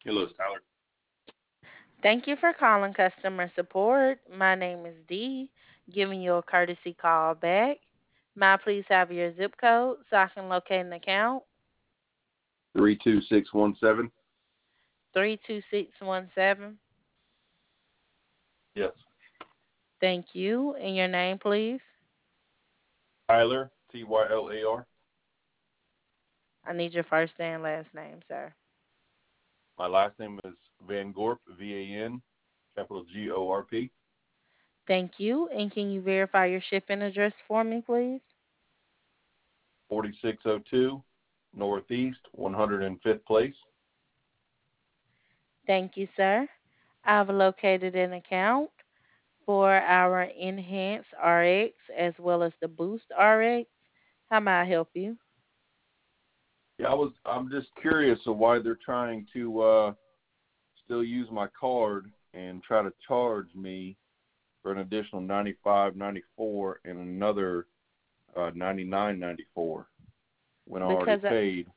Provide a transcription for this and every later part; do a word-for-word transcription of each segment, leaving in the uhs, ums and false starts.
Hello, it's Tyler. Thank you for calling customer support. My name is Dee, giving you a courtesy call back. May I please have your zip code so I can locate an account? Three two six one seven. three two six one seven. Yes. Thank you. And your name, please? Tyler, T Y L A R. I need your first and last name, sir. My last name is Van Gorp, V A N, capital G O R P. Thank you. And can you verify your shipping address for me, please? forty-six oh two Northeast, one hundred fifth Place. Thank you, sir. I've located an account for our Enhance R X as well as the Boost R X. How may I help you? Yeah, I was. I'm just curious of why they're trying to uh, still use my card and try to charge me for an additional ninety-five, ninety-four, and another uh, ninety-nine, ninety-four when I already Because I, paid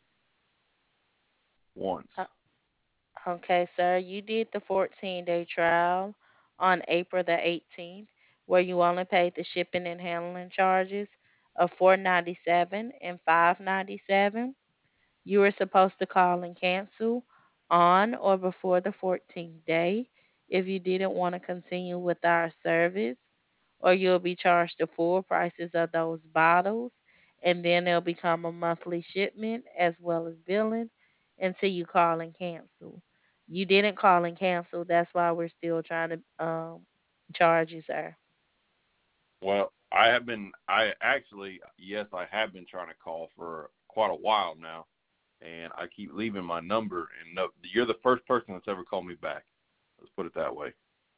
once. uh, okay, sir, you did the fourteen day trial on April the eighteenth, where you only paid the shipping and handling charges of four ninety-seven and five ninety-seven. You were supposed to call and cancel on or before the fourteenth day if you didn't want to continue with our service, or you'll be charged the full prices of those bottles, and then it'll become a monthly shipment as well as billing until you call and cancel. You didn't call and cancel, that's why we're still trying to um, charge you, sir. Well, I have been. I actually, yes, I have been trying to call for quite a while now, and I keep leaving my number. And no, you're the first person that's ever called me back. Let's put it that way.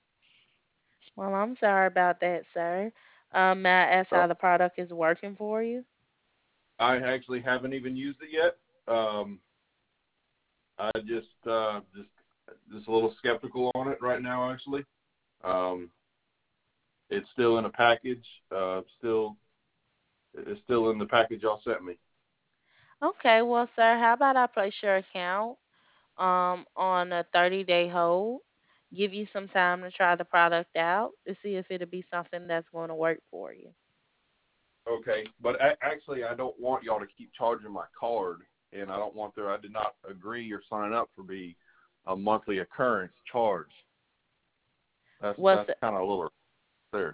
Well, I'm sorry about that, sir. Um, may I ask So how the product is working for you? I actually haven't even used it yet. Um, I just, uh, just, just a little skeptical on it right now. Actually, um, it's still in a package. Uh, still, it's still in the package y'all sent me. Okay, well, sir, how about I place your account um on a thirty day hold, give you some time to try the product out to see if it'll be something that's going to work for you. Okay, but a- actually, I don't want y'all to keep charging my card, and I don't want there. I did not agree or sign up for be a monthly occurrence charge. That's Was that's kind of a little there.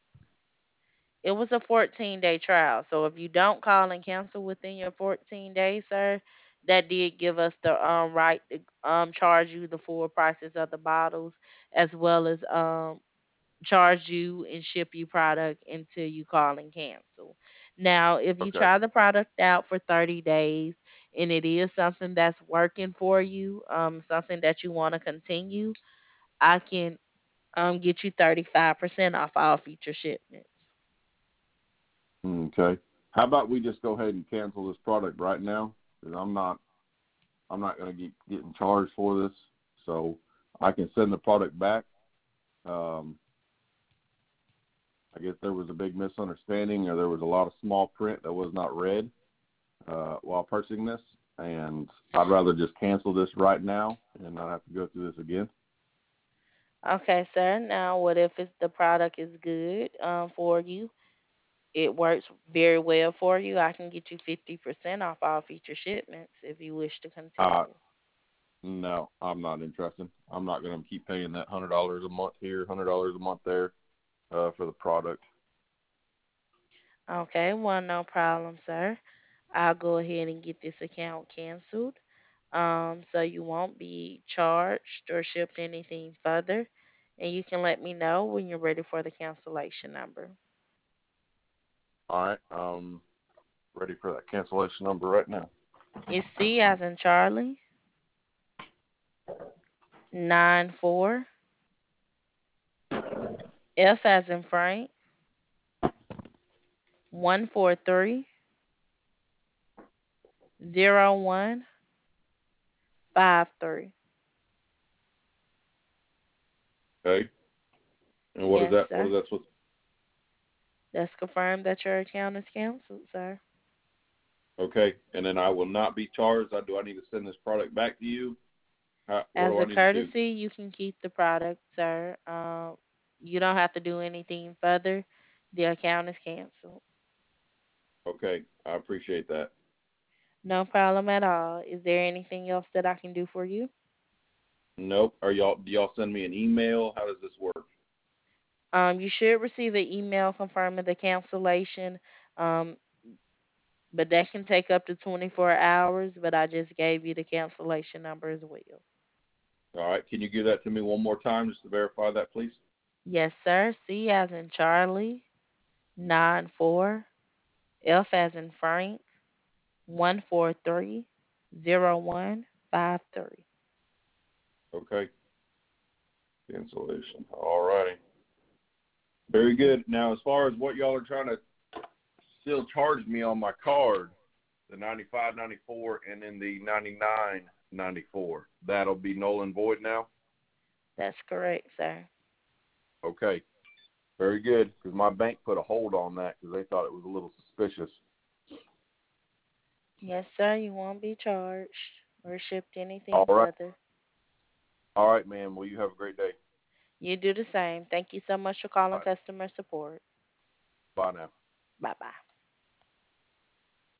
It was a fourteen day trial. So if you don't call and cancel within your fourteen days, sir, that did give us the um right to um charge you the full prices of the bottles as well as um charge you and ship you product until you call and cancel. Now, if you Okay. try the product out for thirty days and it is something that's working for you, um, something that you want to continue, I can um get you thirty-five percent off all future shipments. Okay. How about we just go ahead and cancel this product right now? Because I'm not I'm not going to keep getting charged for this, so I can send the product back. Um, I guess there was a big misunderstanding, or there was a lot of small print that was not read uh, while purchasing this, and I'd rather just cancel this right now and not have to go through this again. Okay, sir. Now, what if it's the product is good um, for you? It works very well for you. I can get you fifty percent off all future shipments if you wish to Uh, continue. no, I'm not interested. I'm not going to keep paying that hundred dollars a month here, hundred dollars a month there uh, for the product. Okay, well, no problem, sir. I'll go ahead and get this account canceled. Um, so you won't be charged or shipped anything further. And you can let me know when you're ready for the cancellation number. All right, um, ready for that cancellation number right now. It's C as in Charlie, nine four, F as in Frank, one four three, zero one five three. Okay, and what is Yes, that? What sir. is that supposed? That's confirmed that your account is canceled, sir. Okay, and then I will not be charged. I do. I need to send this product back to you. How, what As do a I need to do? courtesy, you can keep the product, sir. Um, you don't have to do anything further. The account is canceled. Okay, I appreciate that. No problem at all. Is there anything else that I can do for you? Nope. Are y'all? Do y'all send me an email? How does this work? Um, you should receive an email confirming the cancellation, um, but that can take up to twenty-four hours. But I just gave you the cancellation number as well. All right. Can you give that to me one more time just to verify that, please? Yes, sir. C as in Charlie, nine four, F as in Frank, one four three zero one five three. Okay. Cancellation. All righty. Very good. Now, as far as what y'all are trying to still charge me on my card, the ninety-five ninety-four and then the ninety-nine ninety-four, that'll be null and void now? That's correct, sir. Okay. Very good, because my bank put a hold on that because they thought it was a little suspicious. Yes, sir. You won't be charged or shipped All anything right. further. All right, ma'am. Well, you have a great day. You do the same. Thank you so much for calling Bye. customer support. Bye now. Bye bye.